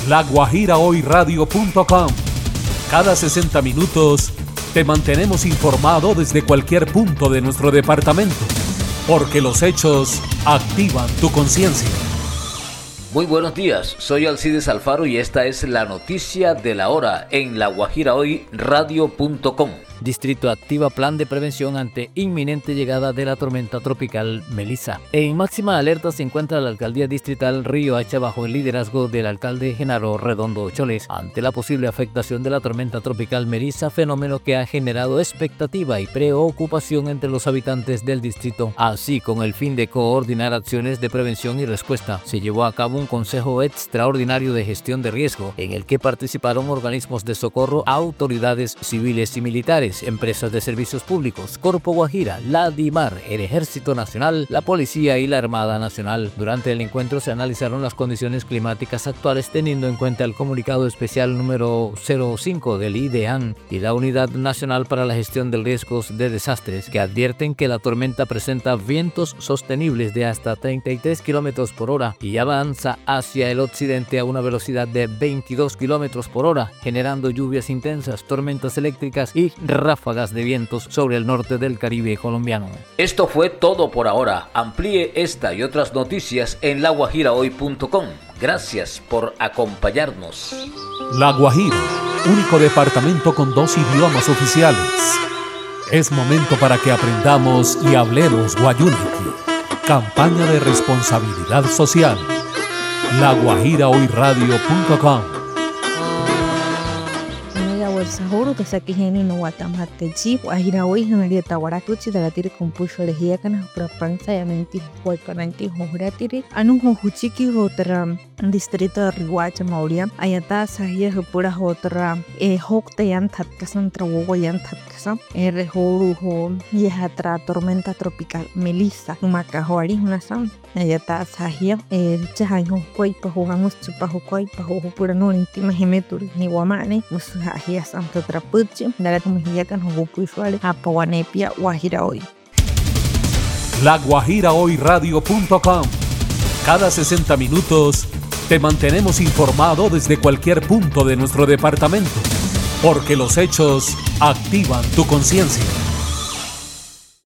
laguajirahoyradio.com. Cada 60 minutos te mantenemos informado desde cualquier punto de nuestro departamento, porque los hechos activan tu conciencia. Muy buenos días, soy Alcides Alfaro y esta es la noticia de la hora en laguajirahoyradio.com. Distrito activa plan de prevención ante inminente llegada de la tormenta tropical Melissa. En máxima alerta se encuentra la alcaldía distrital Río Hacha bajo el liderazgo del alcalde Genaro Redondo Choles ante la posible afectación de la tormenta tropical Melissa, fenómeno que ha generado expectativa y preocupación entre los habitantes del distrito. Así, con el fin de coordinar acciones de prevención y respuesta, se llevó a cabo un consejo extraordinario de gestión de riesgo en el que participaron organismos de socorro, autoridades civiles y militares, empresas de servicios públicos, Corpo Guajira, la DIMAR, el Ejército Nacional, la Policía y la Armada Nacional. Durante el encuentro se analizaron las condiciones climáticas actuales teniendo en cuenta el comunicado especial número 05 del IDEAN y la Unidad Nacional para la Gestión de Riesgos de Desastres, que advierten que la tormenta presenta vientos sostenibles de hasta 33 kilómetros por hora y avanza hacia el occidente a una velocidad de 22 kilómetros por hora, generando lluvias intensas, tormentas eléctricas y ráfagas de vientos sobre el norte del Caribe colombiano. Esto fue todo por ahora. Amplíe esta y otras noticias en laguajirahoy.com. Gracias por acompañarnos. La Guajira, único departamento con 2 idiomas oficiales. Es momento para que aprendamos y hablemos guayúniqui. Campaña de responsabilidad social. laguajirahoyradio.com. Sahuru que sakiheni no watamhateji Guajirahoy hanaria tawaratuchi dalatiri kumpusho lehia kana prapansa ya menti huaykananti hohratiri anu hohuchiki hotra distrito Rihuacha Mauria ayata sahia hupura hotra hokta yan thatkasan trawogo yan thatkasan rehoru ho yehatra tormenta tropical Melissa numakahoari hunasam ayata sahia chahan ho koi pahohamos chupaho koi paho hupura no intima hemeturi ni wamane musahia Santo Trapuchi, darat muhiyakan hubupu isuale apawanepia Guajirahoy. laguajirahoyradio.com. Cada 60 minutos te mantenemos informado desde cualquier punto de nuestro departamento, porque los hechos activan tu conciencia.